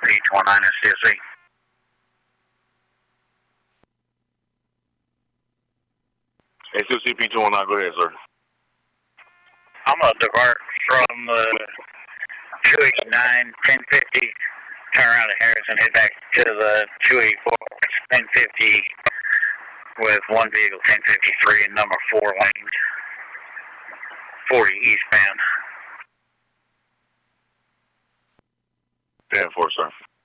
H19 SCSC. SCSC P219, go ahead, sir. I'm going to divert from 289 1050, turn around to Harrison, head back to the 284 1050 with one vehicle 1053 and number 4 lanes, 40 eastbound. 10-4, sir.